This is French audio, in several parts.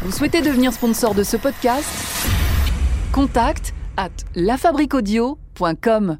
Vous souhaitez devenir sponsor de ce podcast ? Contact @lafabriquaudio.com.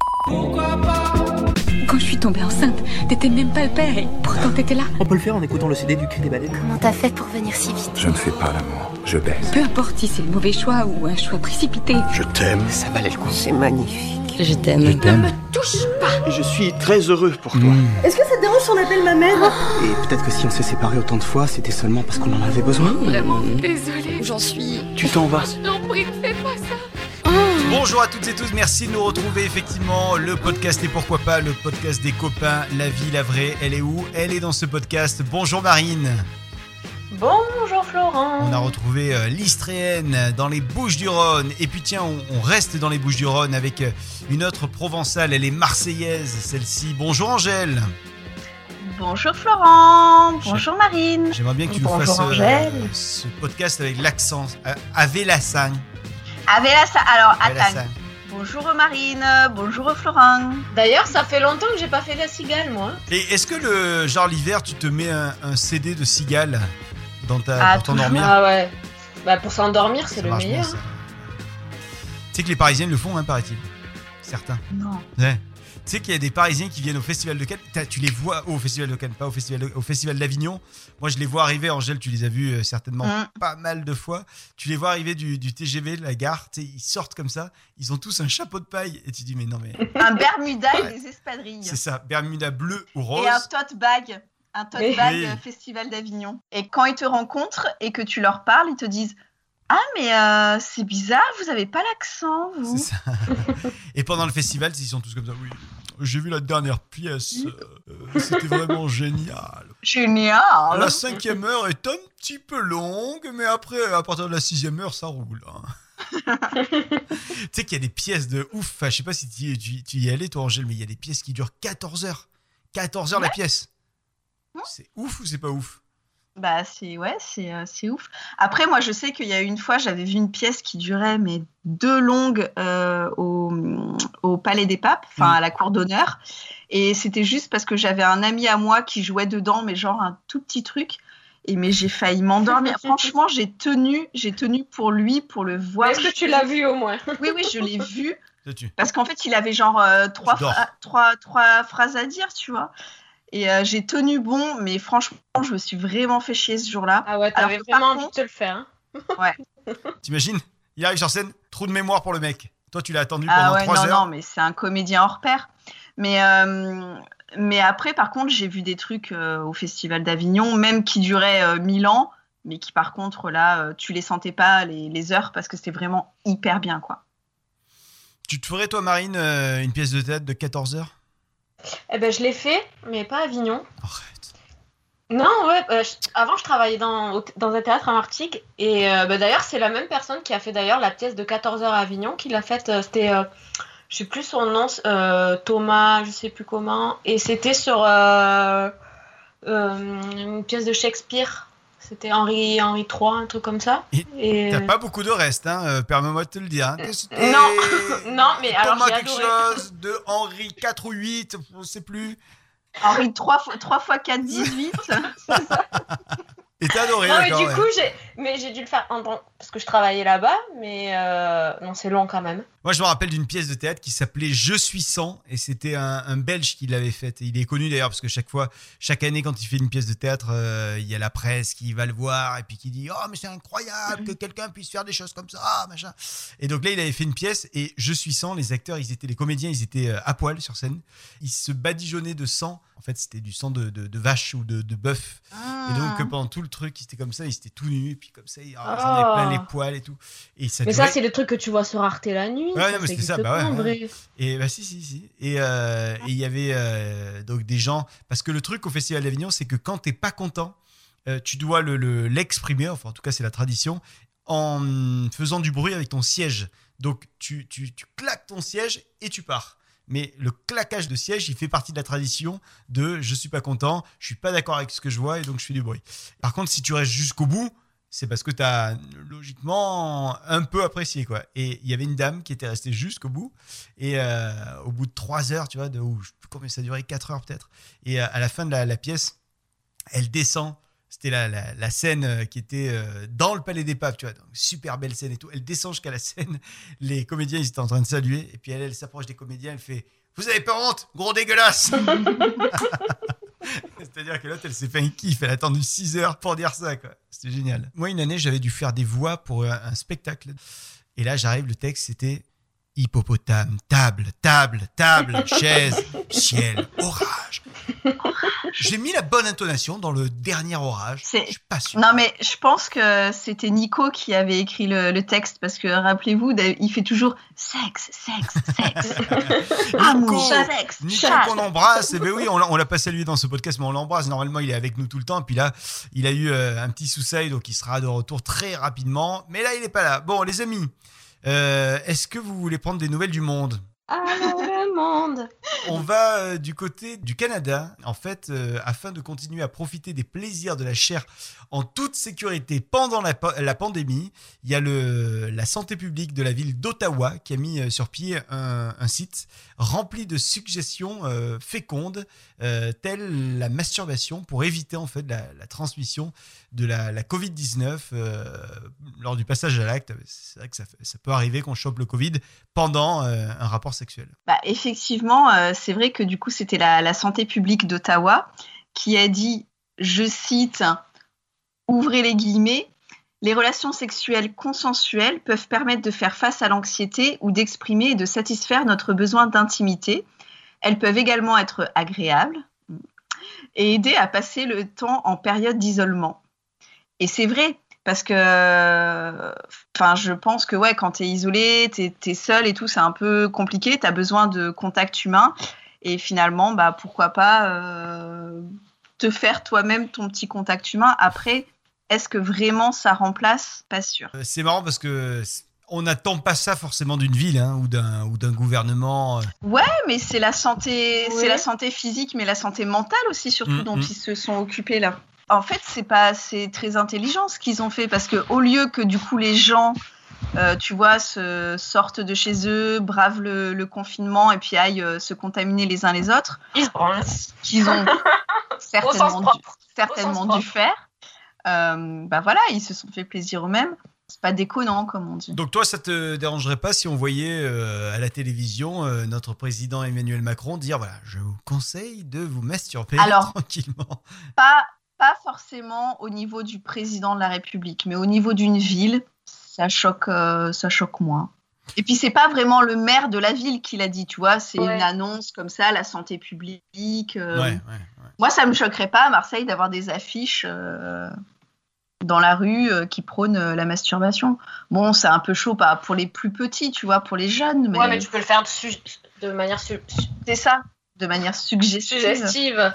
Quand je suis tombée enceinte, t'étais même pas le père et pourtant t'étais là. On peut le faire en écoutant le CD du Cri des Baleines. Comment t'as fait pour venir si vite ? Je ne fais pas l'amour, je baise. Peu importe si c'est le mauvais choix ou un choix précipité. Je t'aime. Ça valait le coup. C'est magnifique. Je t'aime. Je t'aime. Touche pas. Et je suis très heureux pour toi. Est-ce que ça te dérange si on appelle ma mère ? Et peut-être que si on s'est séparés autant de fois, c'était seulement parce qu'on en avait besoin. Vraiment désolée. J'en suis... Tu t'en vas. Non, prie, fais pas ça. Bonjour à toutes et tous, merci de nous retrouver effectivement, le podcast et pourquoi pas le podcast des copains, la vie, la vraie, elle est où ? Elle est dans ce podcast. Bonjour Marine. Bonjour Florent. On a retrouvé l'Istréenne dans les Bouches-du-Rhône et puis tiens, on reste dans les Bouches-du-Rhône avec une autre provençale, elle est marseillaise celle-ci. Bonjour Angèle. Bonjour Florent. Bonjour Marine. J'aimerais bien que tu nous Bonjour fasses Angèle. ce podcast avec l'accent, avec l'accent. Alors, Avec attends. l'accent. Bonjour Marine. Bonjour Florent. D'ailleurs, ça fait longtemps que j'ai pas fait la cigale, moi. Et est-ce que l'hiver tu te mets un CD de cigale pour toujours. t'endormir? Ah ouais. Bah pour s'endormir, c'est Ça le marche meilleur. bien, ça. Tu sais que les Parisiennes le font, hein, paraît-il. Certains. Non. Ouais. Tu sais qu'il y a des Parisiens qui viennent au Festival de Cannes. Tu les vois au Festival de Cannes, pas au Festival d'Avignon. Moi, je les vois arriver. Angèle, tu les as vus certainement pas mal de fois. Tu les vois arriver du TGV, de la gare. Tu sais, ils sortent comme ça. Ils ont tous un chapeau de paille. Et tu dis, mais non, mais. Un Bermuda et des espadrilles. C'est ça, Bermuda bleu ou rose. Et un tote bag. Un tote Oui. bag Oui. Festival d'Avignon. Et quand ils te rencontrent et que tu leur parles, ils te disent ah mais c'est bizarre, vous avez pas l'accent vous. C'est ça. Et pendant le festival, ils sont tous comme ça. Oui, j'ai vu la dernière pièce. C'était vraiment génial. Génial. La 5e heure est un petit peu longue, mais après, à partir de la 6e heure, ça roule. Hein. Tu sais qu'il y a des pièces de ouf. Enfin, je sais pas si tu y es allé, toi, Angèle, mais il y a des pièces qui durent 14 heures. 14 heures la pièce. C'est ouf ou c'est pas ouf? Bah c'est ouf. Après moi je sais qu'il y a une fois j'avais vu une pièce qui durait mais 2 longues au Palais des Papes, enfin à la cour d'honneur, et c'était juste parce que j'avais un ami à moi qui jouait dedans mais genre un tout petit truc, et mais j'ai failli m'endormir. Franchement j'ai tenu pour lui, pour le voir. Est-ce que tu l'as vu au moins? Oui je l'ai vu Là-dessus. parce qu'en fait il avait genre trois phrases à dire, tu vois. Et j'ai tenu bon, mais franchement, je me suis vraiment fait chier ce jour-là. Ah ouais, t'avais Alors que par vraiment envie de contre- te le faire. Hein. Ouais. T'imagines? Il arrive sur scène, trou de mémoire pour le mec. Toi, tu l'as attendu Ah pendant ouais, 3 non, heures. non, mais c'est un comédien hors pair. Mais après, par contre, j'ai vu des trucs au Festival d'Avignon, même qui duraient 1000 ans, mais qui, par contre, là, tu les sentais pas, les heures, parce que c'était vraiment hyper bien, quoi. Tu te ferais, toi, Marine, une pièce de théâtre de 14 heures? Eh ben, je l'ai fait, mais pas à Avignon. Arrête. Non, ouais. Avant, je travaillais dans un théâtre à Martigues. Et d'ailleurs, c'est la même personne qui a fait d'ailleurs la pièce de 14 heures à Avignon, qui l'a faite. C'était, je sais plus son nom, Thomas, je sais plus comment. Et c'était sur une pièce de Shakespeare. C'était Henri III, un truc comme ça. Et T'as pas beaucoup de reste, hein, permets-moi de te le dire. Hein. Non, non, mais alors Thomas j'ai quelque adoré. chose de Henri 4 ou 8, je sais plus. Henri 3 x 4, 18. Et t'as adoré, Non, mais d'accord. du coup, j'ai dû le faire parce que je travaillais là-bas, mais non, c'est long quand même. Moi, je me rappelle d'une pièce de théâtre qui s'appelait Je suis 100, et c'était un Belge qui l'avait faite. Et il est connu d'ailleurs parce que chaque année, quand il fait une pièce de théâtre, il y a la presse qui va le voir et puis qui dit « Oh, mais c'est incroyable que quelqu'un puisse faire des choses comme ça, machin ». Et donc là, il avait fait une pièce et Je suis 100, les acteurs, les comédiens, ils étaient à poil sur scène. Ils se badigeonnaient de sang. En fait, c'était du sang de vache ou de bœuf. Et donc, pendant tout le truc, ils étaient comme ça, ils étaient tout nus, et puis comme ça, ils en avaient plein les poils et tout. Et ça Mais durait- ça, c'est le truc que tu vois sur Arte la nuit. Ouais, non, mais c'était ça, existe bah pas, ouais, en ouais. vrai. Et bah si. Et il y avait donc des gens, parce que le truc au Festival d'Avignon, c'est que quand t'es pas content, tu dois l'exprimer, enfin en tout cas c'est la tradition, en faisant du bruit avec ton siège. Donc tu claques ton siège et tu pars. Mais le claquage de siège, il fait partie de la tradition de je suis pas content, je suis pas d'accord avec ce que je vois et donc je fais du bruit. Par contre, si tu restes jusqu'au bout, c'est parce que tu as logiquement un peu apprécié, quoi. Et il y avait une dame qui était restée jusqu'au bout. Et au bout de 3 heures, tu vois, je sais plus combien ça a duré, 4 heures peut-être. Et à la fin de la pièce, elle descend C'était la scène qui était dans le Palais des Papes, tu vois. Donc, super belle scène et tout. Elle descend jusqu'à la scène. Les comédiens, ils étaient en train de saluer. Et puis elle s'approche des comédiens. Elle fait « Vous avez pas honte, gros dégueulasse !» C'est-à-dire que l'autre, elle s'est fait un kiff. Elle a attendu 6 heures pour dire ça, quoi. C'était génial. Moi, une année, j'avais dû faire des voix pour un spectacle. Et là, j'arrive, le texte, c'était hippopotame, table, chaise, ciel, orage. J'ai mis la bonne intonation dans le dernier orage. Je suis pas sûr. Non, mais je pense que c'était Nico qui avait écrit le texte parce que rappelez-vous, il fait toujours sexe. Amour, sexe. Nico qu'on embrasse. Et ben oui, on l'a pas salué dans ce podcast, mais on l'embrasse. Normalement, il est avec nous tout le temps. Et puis là, il a eu un petit souci, donc il sera de retour très rapidement. Mais là, il est pas là. Bon, les amis. Est-ce que vous voulez prendre des nouvelles du monde ? Allô, le monde. On va du côté du Canada. En fait, afin de continuer à profiter des plaisirs de la chair en toute sécurité pendant la pandémie, il y a la santé publique de la ville d'Ottawa qui a mis sur pied un site rempli de suggestions fécondes, telles la masturbation pour éviter en fait la transmission de la Covid-19 lors du passage à l'acte. C'est vrai que ça peut arriver qu'on chope le Covid pendant un rapport sexuel. Bah, effectivement, c'est vrai que du coup, c'était la santé publique d'Ottawa qui a dit, je cite, ouvrez les guillemets, les relations sexuelles consensuelles peuvent permettre de faire face à l'anxiété ou d'exprimer et de satisfaire notre besoin d'intimité. Elles peuvent également être agréables et aider à passer le temps en période d'isolement. Et c'est vrai, parce que je pense que quand tu es isolé, tu es seul et tout, c'est un peu compliqué, tu as besoin de contact humain. Et finalement, pourquoi pas te faire toi-même ton petit contact humain. Après, est-ce que vraiment ça remplace ? Pas sûr. C'est marrant parce que on n'attend pas ça forcément d'une ville ou d'un gouvernement. Ouais, mais c'est la santé, c'est la santé physique, mais la santé mentale aussi, surtout, dont ils se sont occupés là. En fait, c'est très intelligent ce qu'ils ont fait parce que au lieu que du coup les gens, tu vois, sortent de chez eux, bravent le confinement et puis aillent se contaminer les uns les autres, qu'ils ont certainement dû faire. Ils se sont fait plaisir eux-mêmes. C'est pas déconnant, comme on dit. Donc toi, ça te dérangerait pas si on voyait à la télévision notre président Emmanuel Macron dire voilà, je vous conseille de vous masturber tranquillement. Pas forcément au niveau du président de la République, mais au niveau d'une ville, ça choque moins. Et puis c'est pas vraiment le maire de la ville qui l'a dit, tu vois, c'est une annonce comme ça, la santé publique. Moi, ça me choquerait pas à Marseille d'avoir des affiches dans la rue qui prônent la masturbation. Bon, c'est un peu chaud pour les plus petits, tu vois, pour les jeunes. Mais... Ouais, mais tu peux le faire de manière... C'est ça, de manière suggestive.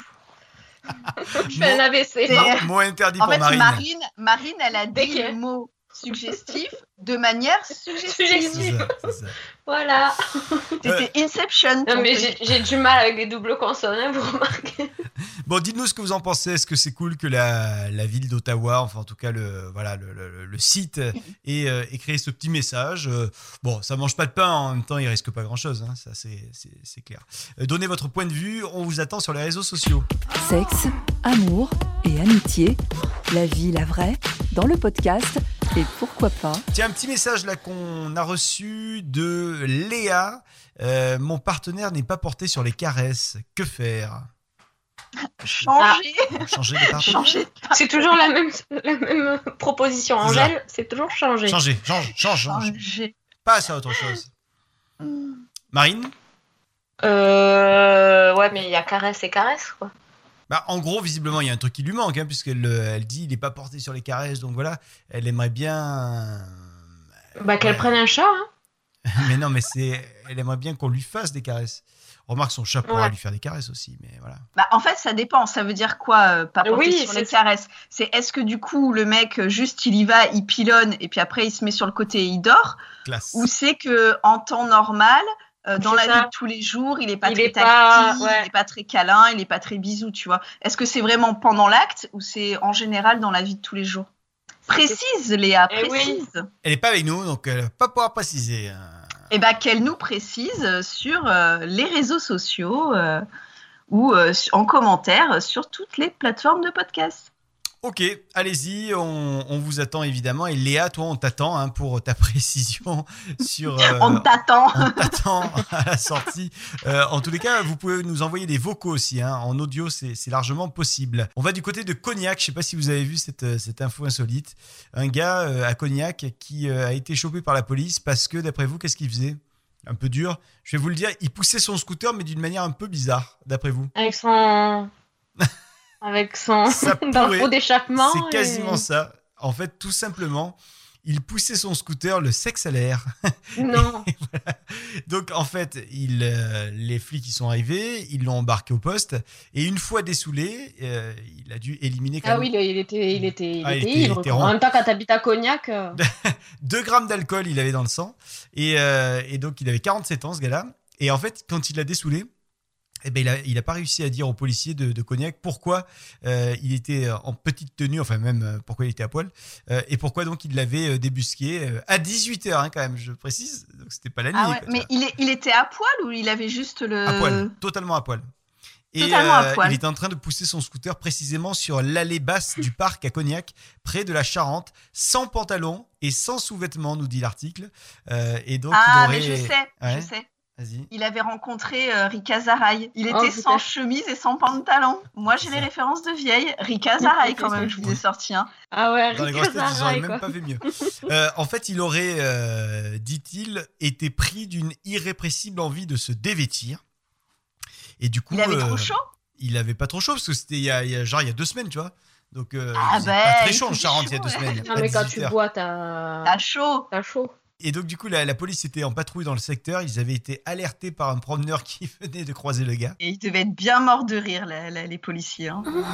Je fais un AVC. Mot interdit pour Marine. En fait, Marine, elle a dit le mot suggestif de manière suggestive. C'est ça. Voilà. C'était Inception. Non, mais j'ai du mal avec les doubles consonnes, vous remarquez. Bon, dites-nous ce que vous en pensez. Est-ce que c'est cool que la ville d'Ottawa, enfin en tout cas le site, ait créé ce petit message. Bon, ça mange pas de pain, en même temps, il risque pas grand-chose. Hein, ça, c'est clair. Donnez votre point de vue. On vous attend sur les réseaux sociaux. Sexe, amour et amitié. La vie, la vraie, dans le podcast. Et pourquoi pas. Tiens, un petit message là qu'on a reçu de Léa. Mon partenaire n'est pas porté sur les caresses. Que faire ? Changer de partenaire. C'est toujours la même proposition. Angèle, c'est toujours changer. Change. Passe à autre chose. Marine ? Ouais, mais il y a caresse et caresse, quoi. En gros, visiblement, il y a un truc qui lui manque, puisqu'elle dit il n'est pas porté sur les caresses, donc voilà, elle aimerait bien... qu'elle prenne un chat, hein. Mais non, mais elle aimerait bien qu'on lui fasse des caresses. Remarque, son chat pourra lui faire des caresses aussi, mais voilà. En fait, ça dépend, ça veut dire quoi, pas porter sur les caresses ? Est-ce que du coup, le mec, juste, il y va, il pilonne, et puis après, il se met sur le côté et il dort ? Classe. Ou c'est qu'en temps normal... dans la vie de tous les jours, il n'est pas très tactile, il n'est pas très câlin, il n'est pas très bisou, tu vois. Est-ce que c'est vraiment pendant l'acte ou c'est en général dans la vie de tous les jours ? Précise, Léa, précise. Oui. Elle n'est pas avec nous, donc elle ne va pas pouvoir préciser. Qu'elle nous précise sur les réseaux sociaux ou en commentaire sur toutes les plateformes de podcast. Ok, allez-y, on vous attend évidemment. Et Léa, toi, on t'attend pour ta précision sur. On t'attend. On t'attend à la sortie. En tous les cas, vous pouvez nous envoyer des vocaux aussi. En audio, c'est largement possible. On va du côté de Cognac. Je ne sais pas si vous avez vu cette info insolite. Un gars à Cognac qui a été chopé par la police parce que, d'après vous, qu'est-ce qu'il faisait ? Un peu dur. Je vais vous le dire, il poussait son scooter, mais d'une manière un peu bizarre, d'après vous. Avec son dans le pot d'échappement. C'est quasiment ça. En fait, tout simplement, il poussait son scooter, le sexe à l'air. Non. Voilà. Donc, en fait, les flics y sont arrivés, ils l'ont embarqué au poste, et une fois dessoulé, il a dû éliminer quand même. Ah oui, il était ivre. était En même temps, quand t'habites à Cognac... 2 grammes d'alcool, il avait dans le sang, et donc il avait 47 ans, ce gars-là. Et en fait, quand il l'a dessoulé, il n'a pas réussi à dire aux policiers de Cognac pourquoi il était en petite tenue, enfin même pourquoi il était à poil, et pourquoi donc il l'avait débusqué à 18h quand même, je précise, donc c'était pas la nuit. Ah ouais, mais il était à poil ou il avait juste le... À poil, totalement à poil. Et il était en train de pousser son scooter précisément sur l'allée basse du parc à Cognac, près de la Charente, sans pantalon et sans sous-vêtements, nous dit l'article. Et donc, mais je sais. Vas-y. Il avait rencontré Rika Zaraï. Il était sans chemise et sans pantalon. Moi, j'ai les références de vieille. Rika Zaraï, quand même, je vous ai sorti. Ah ouais, dans les grosses têtes, ils n'auraient même pas fait mieux. En fait, il aurait, dit-il, été pris d'une irrépressible envie de se dévêtir. Et du coup, il avait trop chaud. Il avait pas trop chaud parce que c'était il y a 2 semaines, tu vois. Donc, pas très chaud en Charente il y a 2 semaines. Non, mais quand tu bois, t'as chaud. Et donc, du coup, la police était en patrouille dans le secteur. Ils avaient été alertés par un promeneur qui venait de croiser le gars. Et ils devaient être bien morts de rire, les policiers.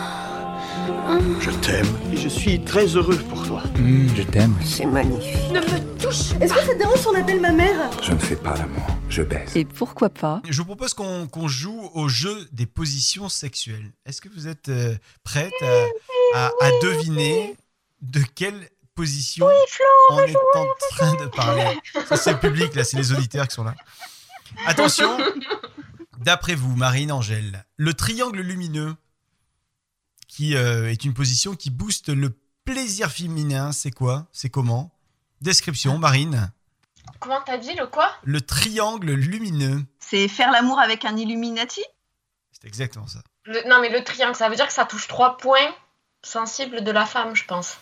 Je t'aime et je suis très heureux pour toi. Je t'aime. C'est magnifique. Ne me touche. Est-ce que ça te dérange si on appelle ma mère? Je ne fais pas l'amour, je baise. Et pourquoi pas? Je vous propose qu'on joue au jeu des positions sexuelles. Est-ce que vous êtes prête à deviner de quelle position on est en train de parler? Ça, c'est le public, là, c'est les auditeurs qui sont là. Attention, d'après vous, Marine, Angèle, le triangle lumineux, qui est une position qui booste le plaisir féminin, c'est quoi? C'est comment? Description, Marine. Comment t'as dit, le quoi? Le triangle lumineux. C'est faire l'amour avec un Illuminati? C'est exactement ça. Non, mais le triangle, ça veut dire que ça touche 3 points sensibles de la femme, je pense.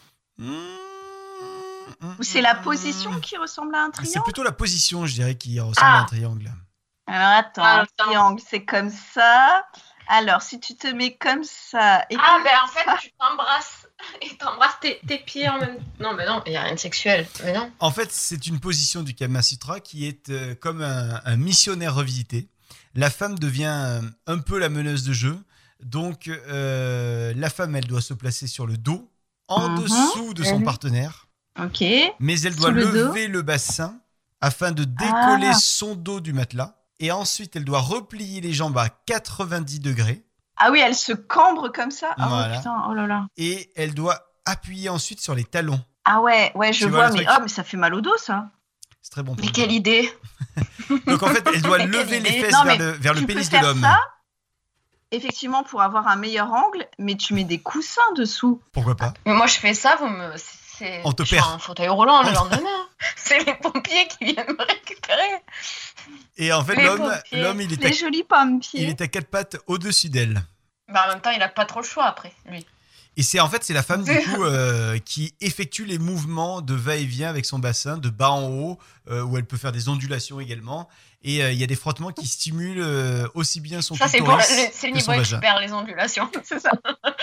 Ou c'est la position qui ressemble à un triangle? C'est plutôt la position, je dirais, qui ressemble à un triangle. Alors attends, un triangle, c'est comme ça. Alors, si tu te mets comme ça... Et en fait, tu t'embrasses et t'embrasses tes pieds en même temps. Non, mais non, il n'y a rien de sexuel. Mais non. En fait, c'est une position du Kama Sutra qui est comme un missionnaire revisité. La femme devient un peu la meneuse de jeu. Donc, la femme, elle doit se placer sur le dos, en dessous de son partenaire. Ok. Mais elle doit lever le bassin afin de décoller son dos du matelas. Et ensuite, elle doit replier les jambes à 90 degrés. Ah oui, elle se cambre comme ça. Voilà. Oh putain, oh là là. Et elle doit appuyer ensuite sur les talons. Ah ouais, je vois, mais mais ça fait mal au dos, ça. C'est très bon. Mais quelle idée. Donc en fait, elle doit lever les fesses vers le pénis de l'homme. Ça, effectivement, pour avoir un meilleur angle, mais tu mets des coussins dessous. Pourquoi pas? Mais moi, je fais ça, On te je suis perd. en fauteuil roulant le lendemain. C'est les pompiers qui viennent me récupérer. Et en fait, l'homme, il est jolis pompiers. Il est à 4 pattes au-dessus d'elle. En même temps, il n'a pas trop le choix après, lui. Et c'est la femme du coup qui effectue les mouvements de va-et-vient avec son bassin de bas en haut, où elle peut faire des ondulations également. Et il y a des frottements qui stimulent aussi bien son clitoris c'est le niveau expert, les ondulations. C'est ça.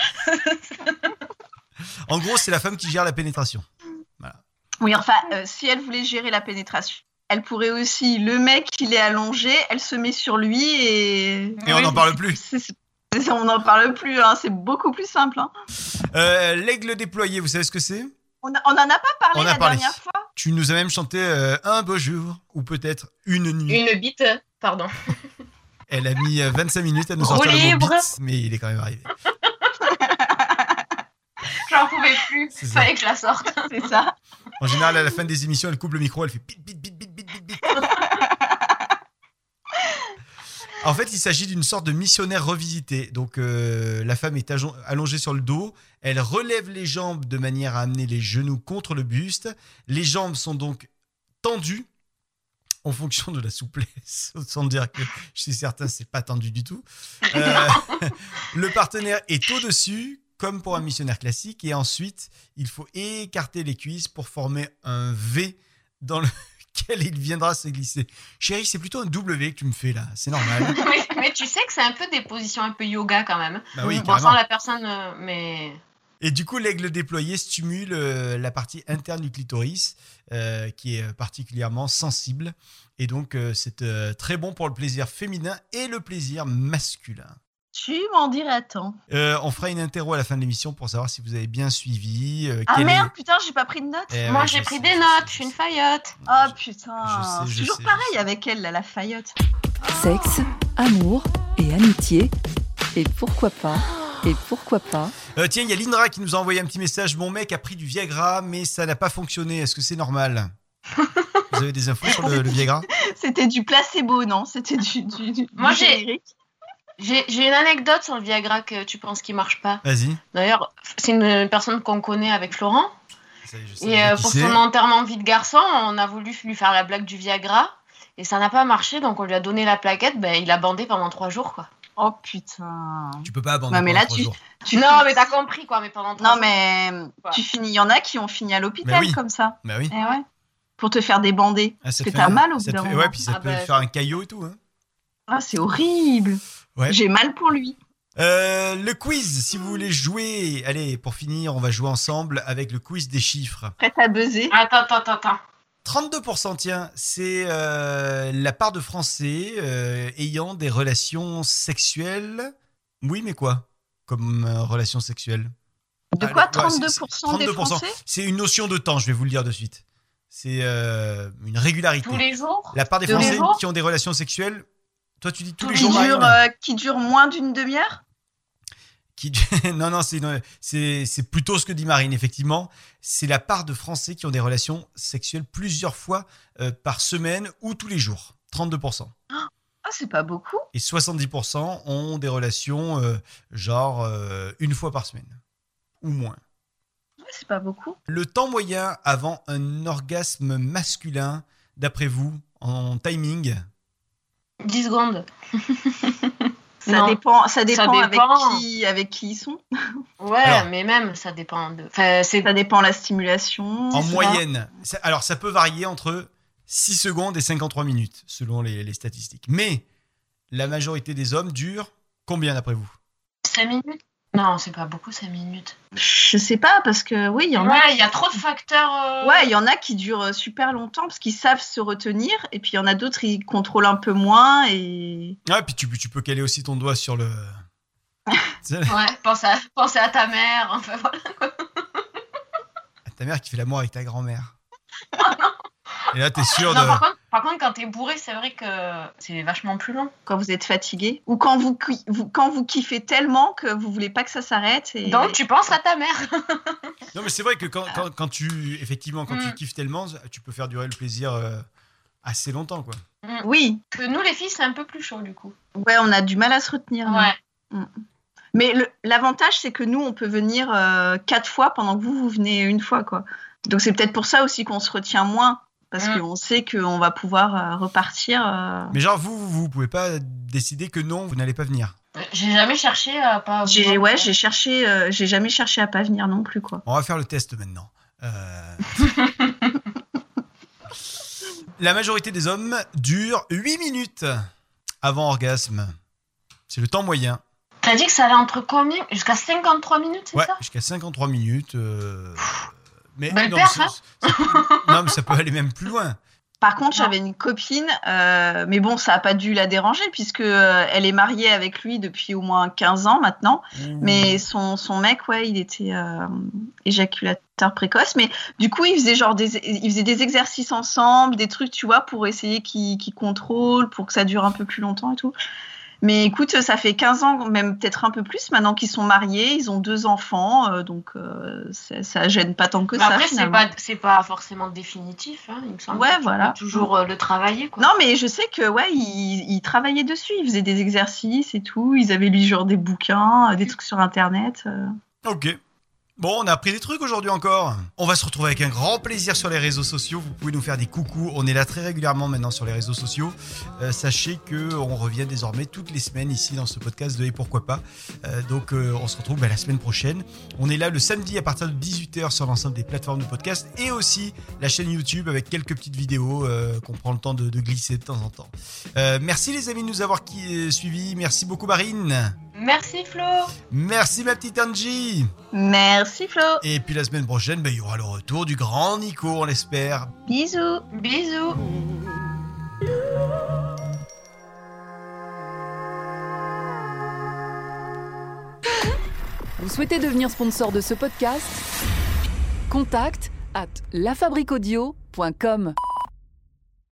En gros, c'est la femme qui gère la pénétration. Voilà. Oui, enfin, si elle voulait gérer la pénétration, elle pourrait aussi, le mec, il est allongé, elle se met sur lui et on n'en parle plus. On n'en parle plus, hein, c'est beaucoup plus simple. Hein. L'aigle déployé, vous savez ce que c'est? On n'en a pas parlé dernière fois. Tu nous as même chanté un beau jour, ou peut-être une nuit. Une bite, pardon. Elle a mis 25 minutes à nous sortir le mot bite, mais il est quand même arrivé. J'en pouvais plus, fallait que je la sorte. C'est ça. En général, à la fin des émissions, elle coupe le micro, elle fait bit, bit, bit, bit, bit, bit, bit. En fait, il s'agit d'une sorte de missionnaire revisité. Donc, la femme est allongée sur le dos. Elle relève les jambes de manière à amener les genoux contre le buste. Les jambes sont donc tendues en fonction de la souplesse. Sans dire que je suis certain, c'est pas tendu du tout. Le partenaire est au-dessus, comme pour un missionnaire classique. Et ensuite, il faut écarter les cuisses pour former un V dans lequel il viendra se glisser. Chérie, c'est plutôt un W que tu me fais là. C'est normal. mais tu sais que c'est un peu des positions un peu yoga quand même. Bah oui, bon, sans la personne, mais... Et du coup, l'aigle déployé stimule la partie interne du clitoris, qui est particulièrement sensible. Et donc, c'est très bon pour le plaisir féminin et le plaisir masculin. Tu m'en dirais tant. On fera une interro à la fin de l'émission pour savoir si vous avez bien suivi. Putain, j'ai pas pris de notes. Moi, j'ai pris des notes, je suis une faillotte. Oh putain, c'est toujours pareil avec elle, là, la faillotte. Sexe, amour et amitié. Et pourquoi pas Tiens, il y a Lindra qui nous a envoyé un petit message. Mon mec a pris du Viagra, mais ça n'a pas fonctionné. Est-ce que c'est normal? Vous avez des infos sur le Viagra? C'était du placebo, non? C'était du Moi, générique. J'ai une anecdote sur le Viagra que tu penses qu'il marche pas. Vas-y. D'ailleurs, c'est une personne qu'on connaît avec Florent. Ça y est, je sais Et pour son enterrement de vie de garçon, on a voulu lui faire la blague du Viagra. Et ça n'a pas marché, donc on lui a donné la plaquette. Il a bandé pendant 3 jours, quoi. Oh putain. Tu peux pas abandonner non, mais là, 3 jours. Non, mais t'as compris, quoi. Mais pendant 3 jours. Non, mais tu finis. Il y en a qui ont fini à l'hôpital comme ça. Bah oui. Eh ouais. Pour te faire débander. Parce que t'as mal au bout d'un moment. Ouais, puis ça peut faire un caillot et tout. Hein. Ah, c'est horrible. Ouais. J'ai mal pour lui. Le quiz, si vous voulez jouer. Allez, pour finir, on va jouer ensemble avec le quiz des chiffres. Prête à buzzer. Attends. 32%, tiens, c'est la part de Français ayant des relations sexuelles. Oui, mais quoi comme relations sexuelles? De quoi 32% des Français? C'est une notion de temps, je vais vous le dire de suite. C'est une régularité. Tous les jours? La part des Français qui ont des relations sexuelles, toi tu dis tous les jours. Qui durent moins d'une demi-heure? Non, c'est plutôt ce que dit Marine, effectivement. C'est la part de Français qui ont des relations sexuelles plusieurs fois par semaine ou tous les jours. 32%. Ah, c'est pas beaucoup. Et 70% ont des relations une fois par semaine. Ou moins. Ouais, c'est pas beaucoup. Le temps moyen avant un orgasme masculin, d'après vous, en timing? 10 secondes. Ça dépend avec qui ils sont. Ouais, alors, mais même, ça dépend ça dépend la stimulation. En moyenne. Alors, ça peut varier entre 6 secondes et 53 minutes, selon les statistiques. Mais la majorité des hommes durent combien, d'après vous? 5 minutes? Non, c'est pas beaucoup, 5 minutes. Je sais pas, parce que oui, il y en a. Ouais, il y a trop de facteurs. Ouais, il y en a qui durent super longtemps parce qu'ils savent se retenir, et puis il y en a d'autres, ils contrôlent un peu moins. Et... Ouais, puis tu peux caler aussi ton doigt sur le. Ouais, pense à ta mère. Enfin, voilà. À ta mère qui fait l'amour avec ta grand-mère. Oh non. Et là, t'es sûr non, par contre, quand t'es bourré, c'est vrai que c'est vachement plus long. Quand vous êtes fatigué ou quand vous kiffez tellement que vous voulez pas que ça s'arrête. Et... Donc, tu penses à ta mère. Non, mais c'est vrai que quand tu kiffes tellement, tu peux faire durer le plaisir assez longtemps, quoi. Oui. Que nous, les filles, c'est un peu plus chaud, du coup. Ouais, on a du mal à se retenir. Ouais. Mais l'avantage, c'est que nous, on peut venir 4 fois pendant que vous venez une fois, quoi. Donc, c'est peut-être pour ça aussi qu'on se retient moins. Parce qu'on sait qu'on va pouvoir repartir. Mais genre, vous pouvez pas décider que non, vous n'allez pas venir. J'ai jamais cherché à pas... j'ai jamais cherché à pas venir non plus, quoi. On va faire le test maintenant. La majorité des hommes dure 8 minutes avant orgasme. C'est le temps moyen. T'as dit que ça allait entre combien? Jusqu'à 53 minutes, c'est ça? Ouais, jusqu'à 53 minutes. Mais non, non, mais ça peut aller même plus loin. Par contre, j'avais une copine, mais bon, ça n'a pas dû la déranger puisque elle est mariée avec lui depuis au moins 15 ans maintenant. Mais son mec, ouais, il était éjaculateur précoce. Mais du coup, ils faisaient des exercices ensemble, des trucs, tu vois, pour essayer qu'il contrôle, pour que ça dure un peu plus longtemps et tout. Mais écoute, ça fait 15 ans, même peut-être un peu plus maintenant qu'ils sont mariés, ils ont 2 enfants, donc ça gêne pas tant que ça. Après, finalement. c'est pas forcément définitif, hein, il me semble. Ouais, que voilà. tu peux toujours le travailler, quoi. Non, mais je sais que ils travaillaient dessus, ils faisaient des exercices et tout, ils avaient lu genre des bouquins, des trucs sur Internet. Ok. Bon, on a appris des trucs aujourd'hui encore. On va se retrouver avec un grand plaisir sur les réseaux sociaux. Vous pouvez nous faire des coucous. On est là très régulièrement maintenant sur les réseaux sociaux. Sachez qu'on revient désormais toutes les semaines ici dans ce podcast de Et pourquoi pas. Donc on se retrouve la semaine prochaine. On est là le samedi à partir de 18h sur l'ensemble des plateformes de podcast et aussi la chaîne YouTube avec quelques petites vidéos qu'on prend le temps de glisser de temps en temps. Merci les amis de nous avoir suivis. Merci beaucoup Marine. Merci Flo. Merci ma petite Angie. Merci Flo. Et puis la semaine prochaine, il y aura le retour du grand Nico, on l'espère. Bisous. Bisous. Vous souhaitez devenir sponsor de ce podcast ? Contact @lafabriquaudio.com